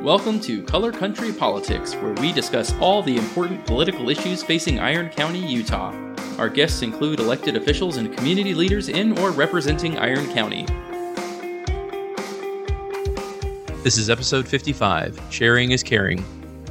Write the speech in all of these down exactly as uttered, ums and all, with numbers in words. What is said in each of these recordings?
Welcome to Color Country Politics, where we discuss all the important political issues facing Iron County, Utah. Our guests include elected officials and community leaders in or representing Iron County. This is episode fifty-five, Sharing is Caring.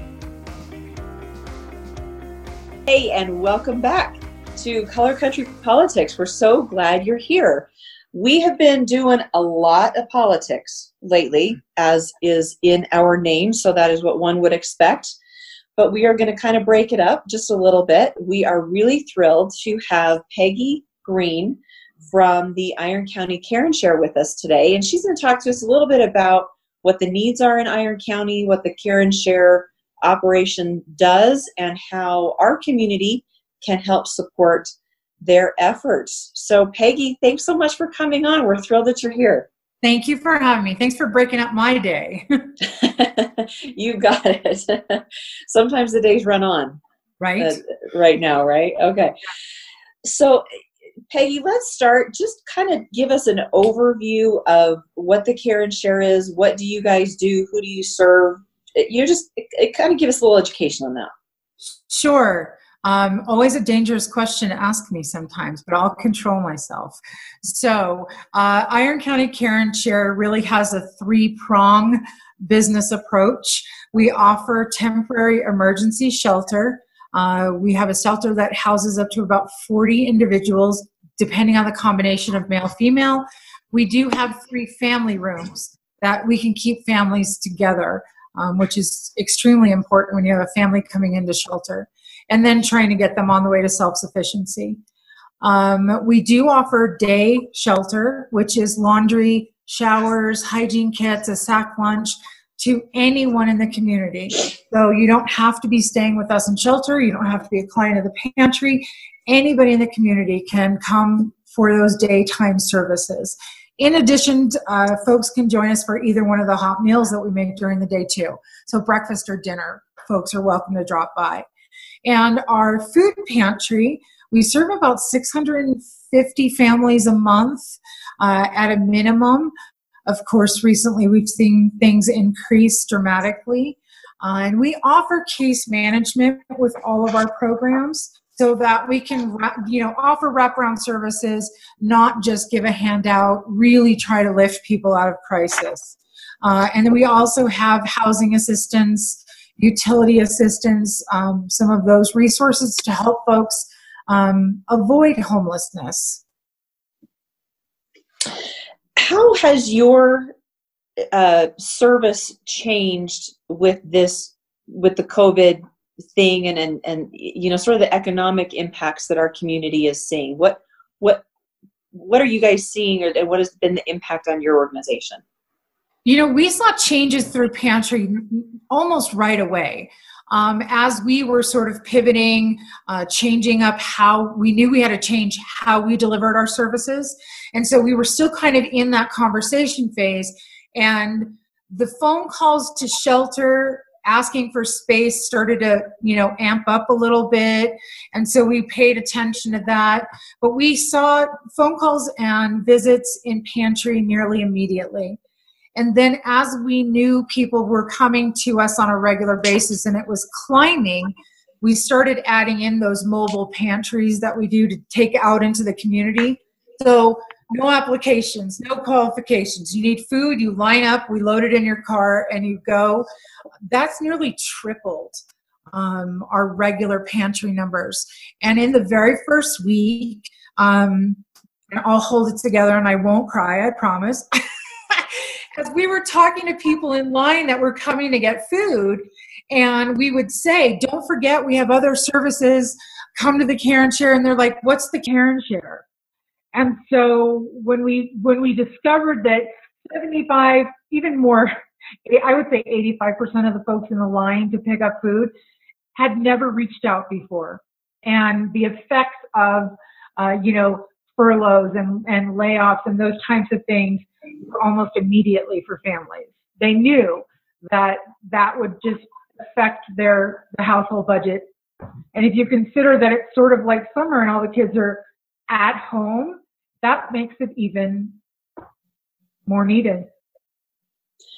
Hey, and welcome back to Color Country Politics. We're so glad you're here. We have been doing a lot of politics lately, as is in our name, so that is what one would expect. But we are going to kind of break it up just a little bit. We are really thrilled to have Peggy Green from the Iron County Care and Share with us today. And she's going to talk to us a little bit about what the needs are in Iron County, what the Care and Share operation does, and how our community can help support their efforts. So Peggy, thanks so much for coming on. We're thrilled that you're here. Thank you for having me. Thanks for breaking up my day. You got it. Sometimes the days run on. Right. Uh, right now, right? Okay. So Peggy, let's start. Just kind of give us an overview of what the Care and Share is. What do you guys do? Who do you serve? You just it, it kind of give us a little education on that. Sure. Um, always a dangerous question to ask me sometimes, but I'll control myself. So uh, Iron County Care and Share really has a three-prong business approach. We offer temporary emergency shelter. Uh, we have a shelter that houses up to about forty individuals, depending on the combination of male-female. We do have three family rooms that we can keep families together, um, which is extremely important when you have a family coming into shelter, and then trying to get them on the way to self-sufficiency. Um, we do offer day shelter, which is laundry, showers, hygiene kits, a sack lunch to anyone in the community. So you don't have to be staying with us in shelter. You don't have to be a client of the pantry. Anybody in the community can come for those daytime services. In addition, uh, folks can join us for either one of the hot meals that we make during the day too. So breakfast or dinner, folks are welcome to drop by. And our food pantry, we serve about six hundred fifty families a month uh, at a minimum. Of course, recently we've seen things increase dramatically. Uh, and we offer case management with all of our programs so that we can, you know, offer wraparound services, not just give a handout, really try to lift people out of crisis. Uh, and then we also have housing assistance, utility assistance, um, some of those resources to help folks um, avoid homelessness. How has your uh, service changed with this, with the COVID thing, and, and and you know, sort of the economic impacts that our community is seeing? What what what are you guys seeing, or, and what has been the impact on your organization? You know, we saw changes through Pantry almost right away. Um, as we were sort of pivoting, uh, changing up how we knew we had to change how we delivered our services. And so we were still kind of in that conversation phase. And the phone calls to shelter asking for space started to, you know, amp up a little bit. And so we paid attention to that. But we saw phone calls and visits in Pantry nearly immediately. And then as we knew people were coming to us on a regular basis and it was climbing, we started adding in those mobile pantries that we do to take out into the community. So no applications, no qualifications. You need food, you line up, we load it in your car, and you go. That's nearly tripled um, our regular pantry numbers. And in the very first week, um, and I'll hold it together and I won't cry, I promise. As we were talking to people in line that were coming to get food, and we would say, don't forget we have other services, come to the Care and Share, and they're like, what's the Care and Share? And so when we when we discovered that seventy-five, even more, I would say eighty-five percent of the folks in the line to pick up food had never reached out before. And the effects of, uh, you know, furloughs and, and layoffs and those types of things almost immediately for families. They knew that that would just affect their the household budget. And if you consider that it's sort of like summer and all the kids are at home, that makes it even more needed.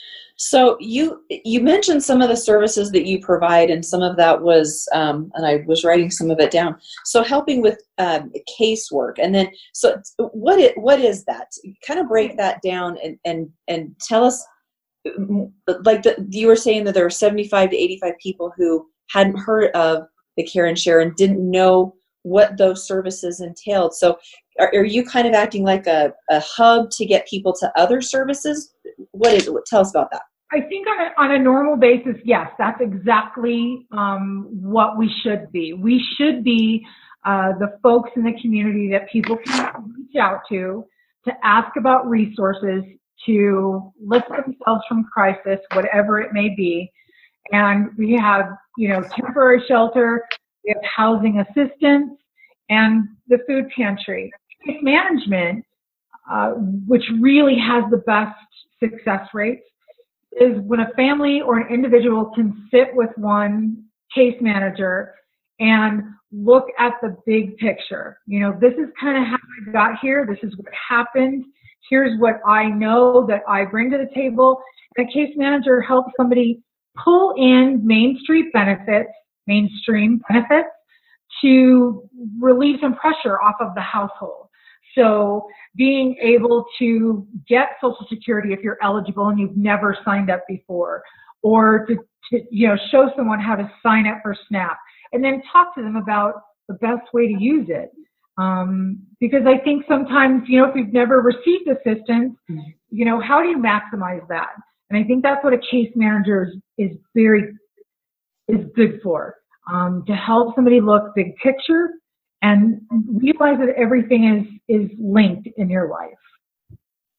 So you you mentioned some of the services that you provide, and some of that was, um, and I was writing some of it down. So helping with um, casework, and then so what it what is that? Kind of break that down and and and tell us, like the, you were saying that there were seventy-five to eighty-five people who hadn't heard of the Care and Share and didn't know what those services entailed. So are, are you kind of acting like a, a hub to get people to other services? What is it? Tell us about that. I think on a, on a normal basis, yes, that's exactly um, what we should be. We should be uh, the folks in the community that people can reach out to, to ask about resources, to lift themselves from crisis, whatever it may be. And we have, you know, temporary shelter, we have housing assistance, and the food pantry. Case management, uh, which really has the best success rates, is when a family or an individual can sit with one case manager and look at the big picture. You know, this is kind of how I got here. This is what happened. Here's what I know that I bring to the table. And a case manager helps somebody pull in Main Street benefits, mainstream benefits, to relieve some pressure off of the household. So being able to get Social Security if you're eligible and you've never signed up before, or to, to you know, show someone how to sign up for SNAP, and then talk to them about the best way to use it. Um, because I think sometimes, you know, if you've never received assistance, you know, how do you maximize that? And I think that's what a case manager is, is very, is good for, um, to help somebody look big picture and realize that everything is, is linked in your life.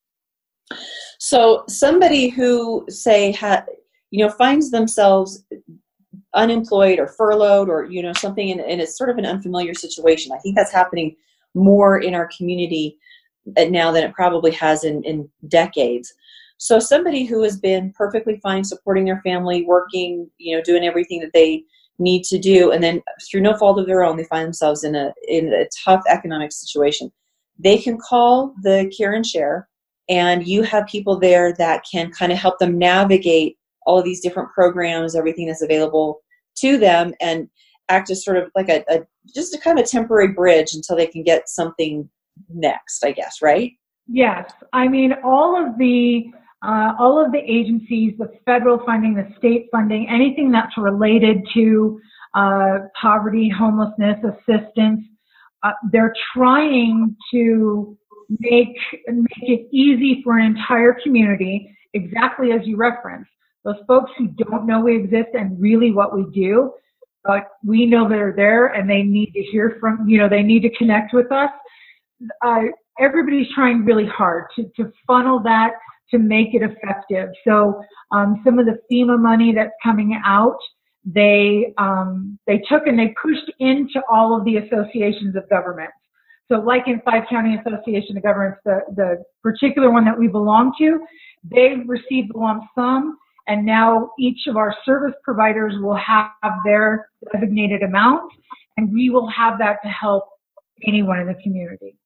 So somebody who, say, ha, you know, finds themselves unemployed or furloughed or, you know, something, and, and it's sort of an unfamiliar situation. I think that's happening more in our community now than it probably has in, in decades. So somebody who has been perfectly fine supporting their family, working, you know, doing everything that they need to do, and then through no fault of their own, they find themselves in a in a tough economic situation. They can call the Care and Share, and you have people there that can kind of help them navigate all of these different programs, everything that's available to them, and act as sort of like a, a just a kind of a temporary bridge until they can get something next, I guess, right? Yes. I mean, all of the Uh, all of the agencies, the federal funding, the state funding, anything that's related to uh, poverty, homelessness, assistance, uh, they're trying to make, make it easy for an entire community, exactly as you referenced. Those folks who don't know we exist and really what we do, but we know they're there and they need to hear from, you know, they need to connect with us. Uh, everybody's trying really hard to, to funnel that, to make it effective. So um, some of the FEMA money that's coming out, they um, they took and they pushed into all of the associations of governments. So like in Five County Association of Governments, the, the particular one that we belong to, they've received the lump sum, and now each of our service providers will have their designated amount, and we will have that to help anyone in the community.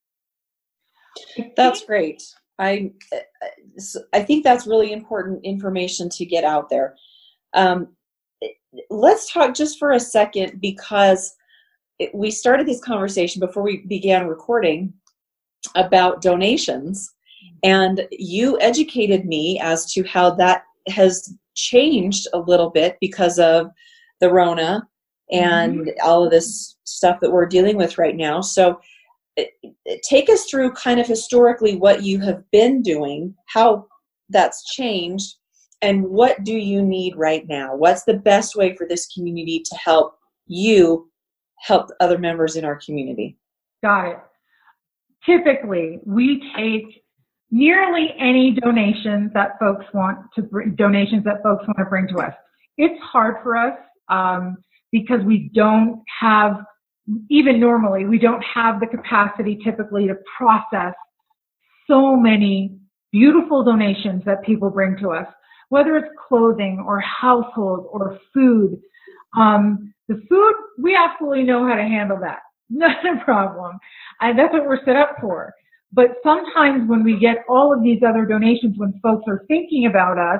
That's great. I I think that's really important information to get out there. Um, let's talk just for a second, because it, we started this conversation before we began recording about donations, and you educated me as to how that has changed a little bit because of the Rona and mm-hmm. all of this stuff that we're dealing with right now. So take us through kind of historically what you have been doing, how that's changed, and what do you need right now? What's the best way for this community to help you help other members in our community? Got it. Typically, we take nearly any donations that folks want to bring, donations that folks want to bring to us. It's hard for us um, because we don't have Even normally, we don't have the capacity typically to process so many beautiful donations that people bring to us, whether it's clothing or household or food. Um, the food, we absolutely know how to handle that. Not a problem. And that's what we're set up for. But sometimes when we get all of these other donations, when folks are thinking about us,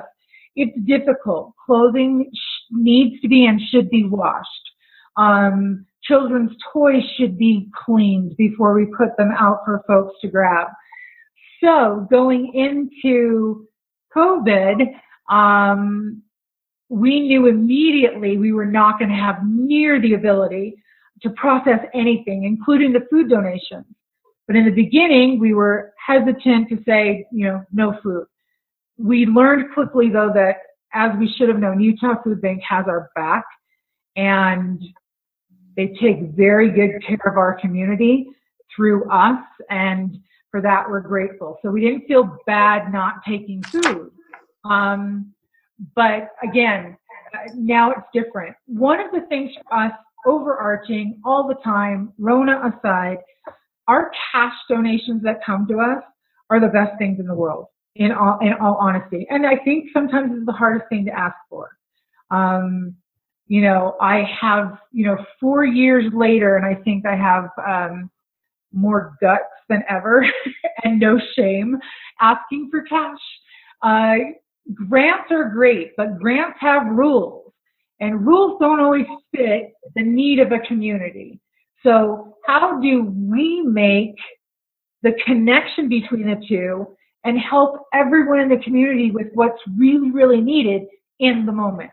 it's difficult. Clothing sh- needs to be and should be washed. Um, children's toys should be cleaned before we put them out for folks to grab. So going into COVID, um, we knew immediately we were not going to have near the ability to process anything, including the food donations. But in the beginning, we were hesitant to say, you know, no food. We learned quickly, though, that as we should have known, Utah Food Bank has our back, and they take very good care of our community through us, and for that, we're grateful. So we didn't feel bad not taking food. Um, but again, now it's different. One of the things for us, overarching all the time, Rona aside, our cash donations that come to us are the best things in the world, in all, in all honesty. And I think sometimes it's the hardest thing to ask for. Um, you know, I have, you know, four years later, and I think I have um, more guts than ever and no shame asking for cash. Uh, grants are great, but grants have rules, and rules don't always fit the need of a community. So how do we make the connection between the two and help everyone in the community with what's really, really needed in the moment?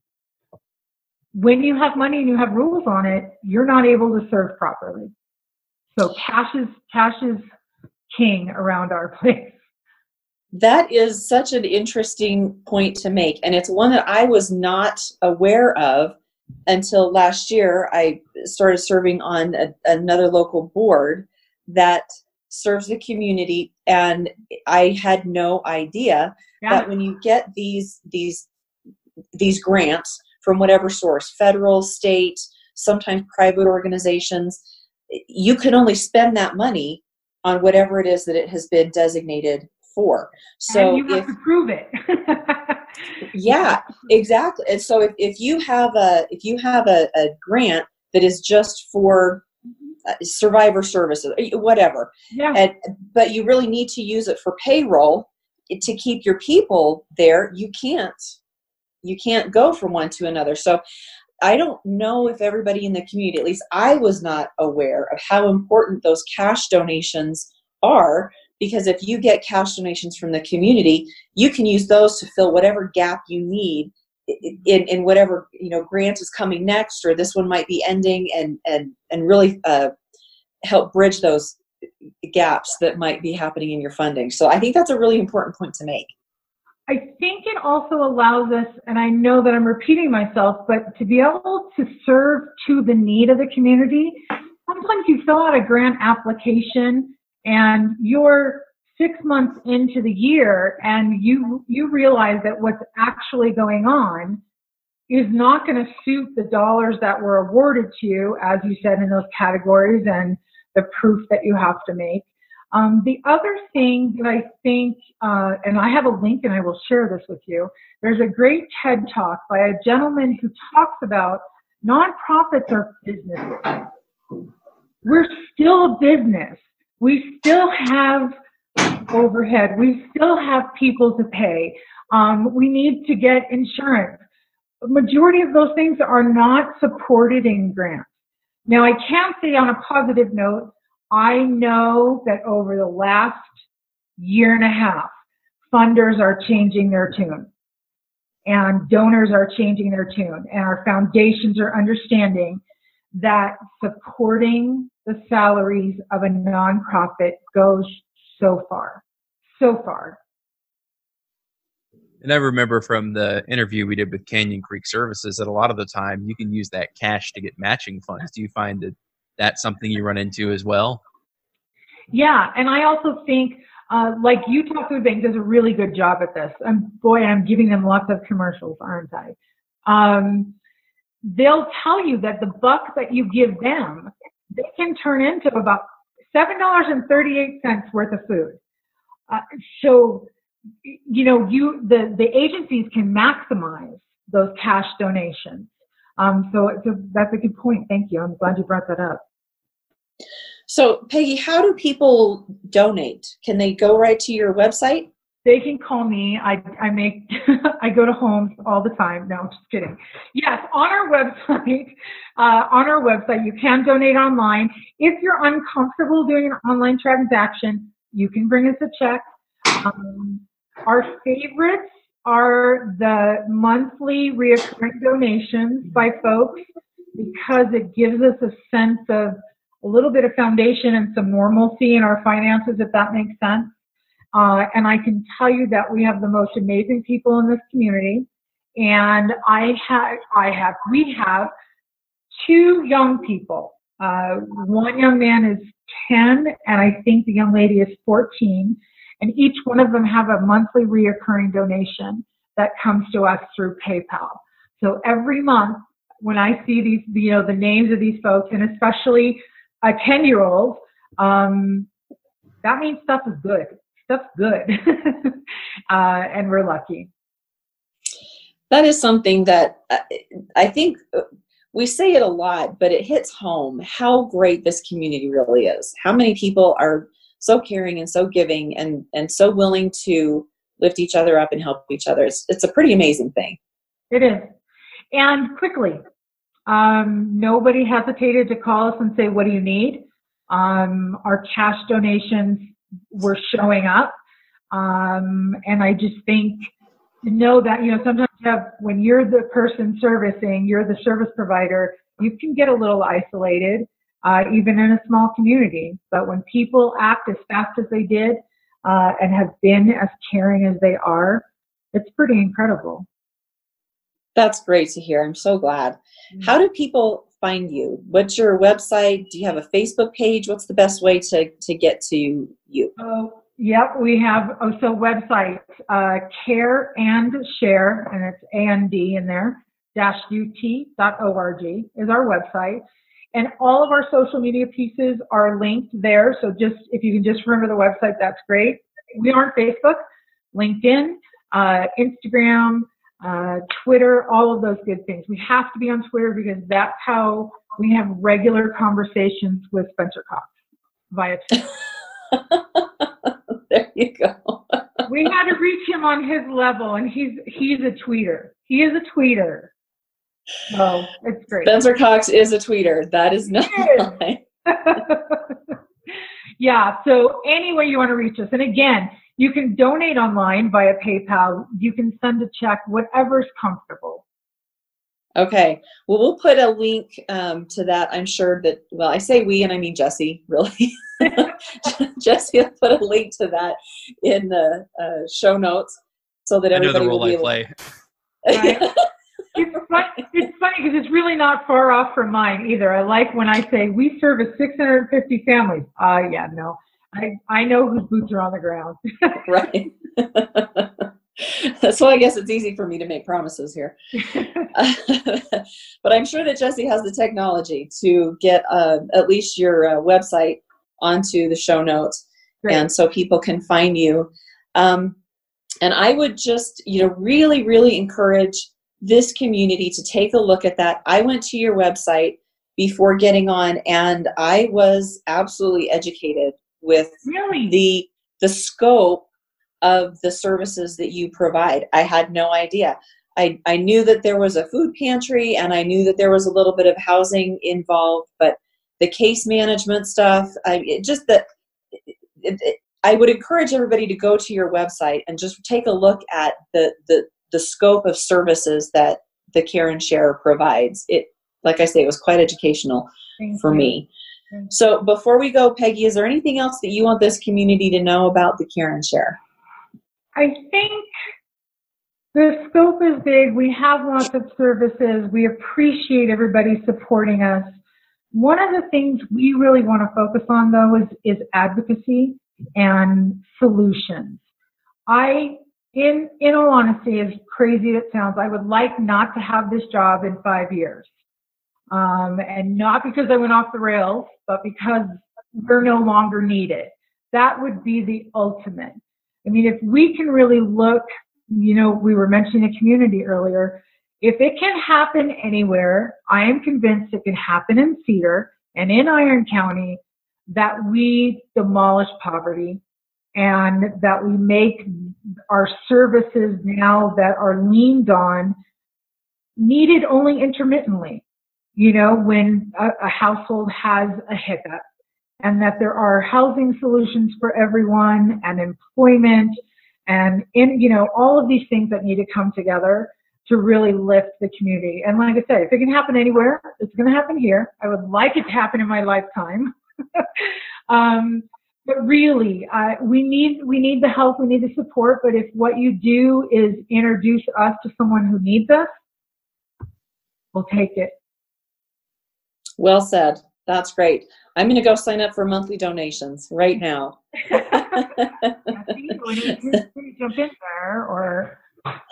When you have money and you have rules on it, you're not able to serve properly. So cash is, cash is king around our place. That is such an interesting point to make. And it's one that I was not aware of until last year. I started serving on a, another local board that serves the community. And I had no idea yeah. that when you get these, these, these grants from whatever source, federal, state, sometimes private organizations, you can only spend that money on whatever it is that it has been designated for. So and you have if, to prove it. yeah, exactly. And so if, if you have a if you have a, a grant that is just for uh, survivor services, whatever, yeah. and but you really need to use it for payroll to keep your people there, you can't you can't go from one to another. So I don't know if everybody in the community, at least I was not aware of how important those cash donations are, because if you get cash donations from the community, you can use those to fill whatever gap you need in, in whatever, you know, grant is coming next, or this one might be ending, and, and, and really uh, help bridge those gaps that might be happening in your funding. So I think that's a really important point to make. I think it also allows us, and I know that I'm repeating myself, but to be able to serve to the need of the community. Sometimes you fill out a grant application and you're six months into the year and you, you realize that what's actually going on is not going to suit the dollars that were awarded to you, as you said, in those categories and the proof that you have to make. Um, the other thing that I think, uh, and I have a link and I will share this with you, there's a great TED Talk by a gentleman who talks about nonprofits are businesses. We're still a business. We still have overhead. We still have people to pay. Um, we need to get insurance. The majority of those things are not supported in grants. Now, I can say on a positive note, I know that over the last year and a half, funders are changing their tune and donors are changing their tune, and our foundations are understanding that supporting the salaries of a nonprofit goes so far, so far. And I remember from the interview we did with Canyon Creek Services that a lot of the time you can use that cash to get matching funds. Do you find that that's something you run into as well? Yeah, and I also think, uh, like Utah Food Bank does a really good job at this. And boy, I'm giving them lots of commercials, aren't I? Um, they'll tell you that the buck that you give them, they can turn into about seven dollars and thirty-eight cents worth of food. Uh, so, you know, you the, the agencies can maximize those cash donations. Um, so it's a, that's a good point. Thank you. I'm glad you brought that up. So, Peggy, how do people donate? Can they go right to your website? they can call me. I, I make, I go to homes all the time. No, I'm just kidding. Yes, on our website, uh, on our website, you can donate online. If you're uncomfortable doing an online transaction, you can bring us a check. Um, our favorites are the monthly reoccurring donations by folks, because it gives us a sense of a little bit of foundation and some normalcy in our finances, if that makes sense. Uh, and I can tell you that we have the most amazing people in this community. And I have, I have, we have two young people. Uh, one young man is ten, and I think the young lady is fourteen. And each one of them have a monthly reoccurring donation that comes to us through PayPal. So every month, when I see these, you know, the names of these folks, and especially a ten-year-old, um, that means stuff is good. Stuff's good. uh, and we're lucky. That is something that I think we say it a lot, but it hits home how great this community really is. How many people are so caring and so giving and, and so willing to lift each other up and help each other. It's, it's a pretty amazing thing. It is. And quickly, um, nobody hesitated to call us and say, what do you need? Um, our cash donations were showing up. Um, and I just think to know that, you know, sometimes you have, when you're the person servicing, you're the service provider, you can get a little isolated, uh, even in a small community. But when people act as fast as they did, uh, and have been as caring as they are, it's pretty incredible. That's great to hear. I'm so glad. Mm-hmm. How do people find you? What's your website? Do you have a Facebook page? What's the best way to, to get to you? Oh, yep. We have, oh, so website, uh, Care and Share, and it's A N D in there, dash U T dot org is our website. And all of our social media pieces are linked there. So just, if you can just remember the website, that's great. We are on Facebook, LinkedIn, uh, Instagram, uh, Twitter, all of those good things. We have to be on Twitter because that's how we have regular conversations with Spencer Cox via Twitter. There you go. We had to reach him on his level, and he's he's a tweeter. He is a tweeter. Oh, it's great. Spencer Cox is a tweeter. That is not a lie. Yeah, so any way you want to reach us. And again, you can donate online via PayPal. You can send a check, whatever's comfortable. Okay. Well, we'll put a link um, to that. I'm sure that, well, I say we, and I mean Jesse, really. Jesse will put a link to that in the uh, show notes so that I know everybody the role will be I able play. Right? It's funny, it's funny because it's really not far off from mine either. I like when I say we service six hundred fifty families. Uh, yeah, no. I, I know whose boots are on the ground. Right. So I guess it's easy for me to make promises here. But I'm sure that Jesse has the technology to get uh, at least your uh, website onto the show notes. Great. And so people can find you. Um, and I would just, you know, really, really encourage this community to take a look at that. I went to your website before getting on, and I was absolutely educated with really? the the scope of the services that you provide. I had no idea. I, I knew that there was a food pantry, and I knew that there was a little bit of housing involved, but the case management stuff, I it just that it, it, I would encourage everybody to go to your website and just take a look at the the the scope of services that the Care and Share provides. It, like I say, it was quite educational Thank for you. me. So before we go, Peggy, is there anything else that you want this community to know about the Care and Share? I think the scope is big. We have lots of services. We appreciate everybody supporting us. One of the things we really want to focus on, though, is, is advocacy and solutions. I, in, in all honesty, as crazy as it sounds, I would like not to have this job in five years. Um, and not because I went off the rails, but because we're no longer needed. That would be the ultimate. I mean, if we can really look, you know, we were mentioning a community earlier. If it can happen anywhere, I am convinced it can happen in Cedar and in Iron County, that we demolish poverty and that we make our services now that are leaned on needed only intermittently, you know, when a, a household has a hiccup, and that there are housing solutions for everyone and employment and, in, you know, all of these things that need to come together to really lift the community. And like I said, if it can happen anywhere, it's going to happen here. I would like it to happen in my lifetime. um, but really, uh, we need we need the help, we need the support. But if what you do is introduce us to someone who needs us, we'll take it. Well said. That's great. I'm going to go sign up for monthly donations right now. We need to jump in there, or.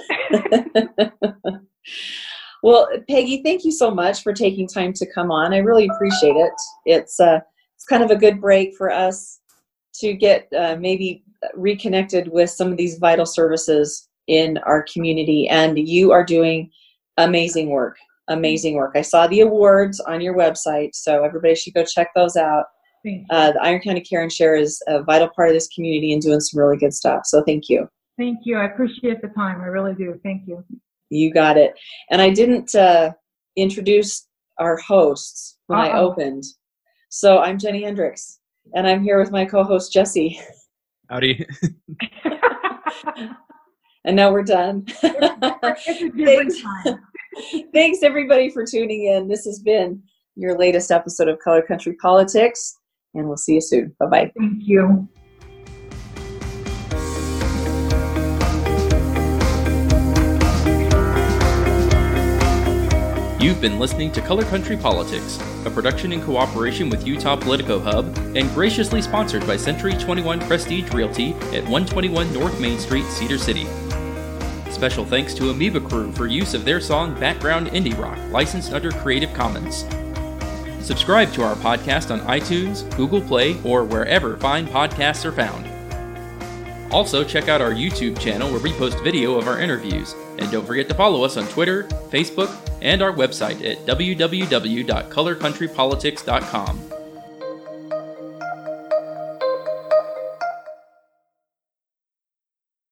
Well, Peggy, thank you so much for taking time to come on. I really appreciate it. It's uh, it's kind of a good break for us to get uh, maybe reconnected with some of these vital services in our community. And you are doing amazing work. Amazing work. I saw the awards on your website, so everybody should go check those out. Uh, the Iron County Care and Share is a vital part of this community and doing some really good stuff. So thank you. Thank you. I appreciate the time. I really do. Thank you. You got it. And I didn't uh, introduce our hosts when Uh-oh. I opened. So I'm Jenny Hendricks, and I'm here with my co-host, Jesse. Howdy. And now we're done. It's a different time. Thanks, everybody, for tuning in. This has been your latest episode of Color Country Politics, and we'll see you soon. Bye-bye. Thank you. You've been listening to Color Country Politics, a production in cooperation with Utah Politico Hub and graciously sponsored by Century twenty-one Prestige Realty at one twenty-one North Main Street, Cedar City. Special thanks to Amoeba Crew for use of their song Background Indie Rock, licensed under Creative Commons. Subscribe to our podcast on iTunes, Google Play, or wherever fine podcasts are found. Also, check out our YouTube channel where we post video of our interviews. And don't forget to follow us on Twitter, Facebook, and our website at w w w dot color country politics dot com.